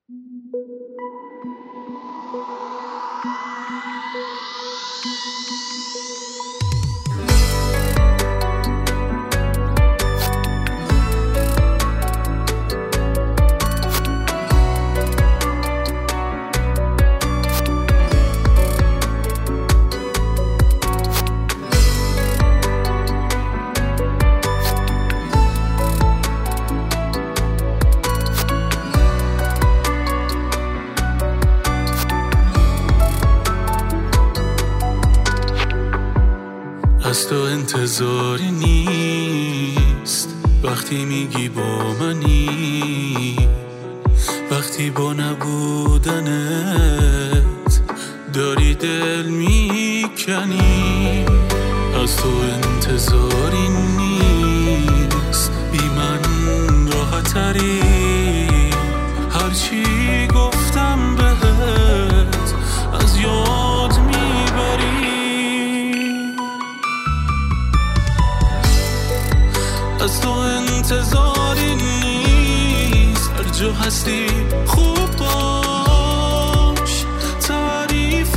از تو انتظاری نیست وقتی میگی با منی، وقتی با نبودنت داری دل میکنی. از تو انتظاری نیست بی من راحت تری، هرچی گفتم بهت از یاد میبری. از تو انتظاری نیست هر جا هستی خوب باش، تعریف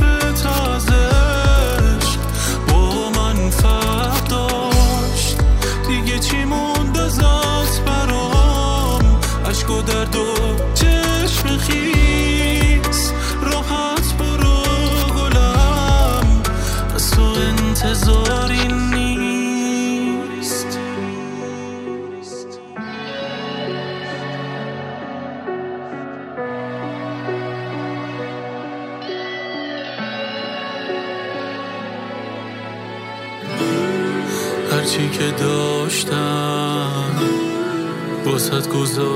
تازش با من فرق داشت. دیگه چی موند ازت برام، عشق و درد و چشم خیس، راحت برو گلم. از تو انتظاری نیست. هرچی که داشتم واسط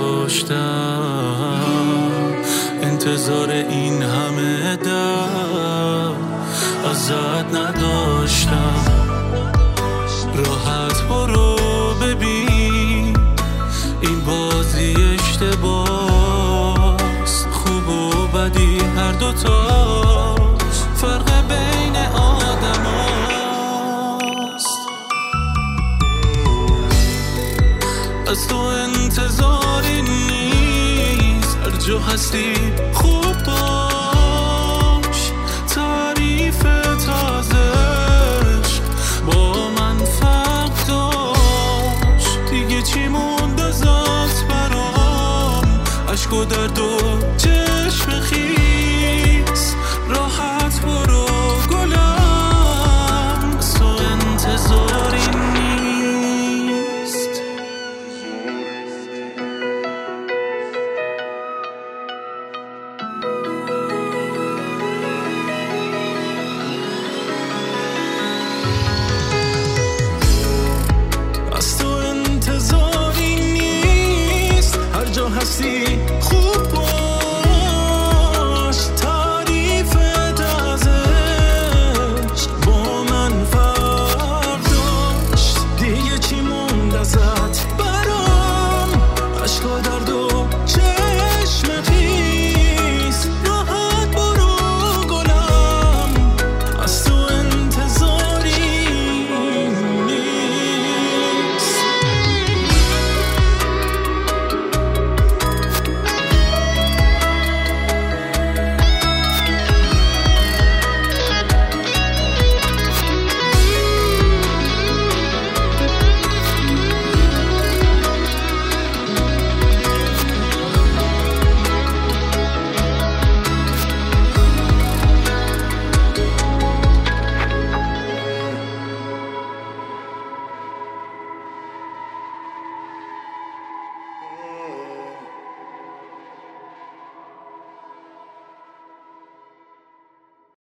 گذاشتم، انتظار این همه در ازت نداشتم. راحت برو ببین این بازی اشتباس، خوب و بدی هر دوتاست، فرق بین آدم هاست. از تو انتظاری نیست هر جا هستی خوب باش، تعریف تازش با من فرق داشت. دیگه چی موند ازت برام، عشق و درد و چشم خیس، راحت برو گلم. از تو انتظاری نیست. از تو انتظاری نیست هر جا هستی خوب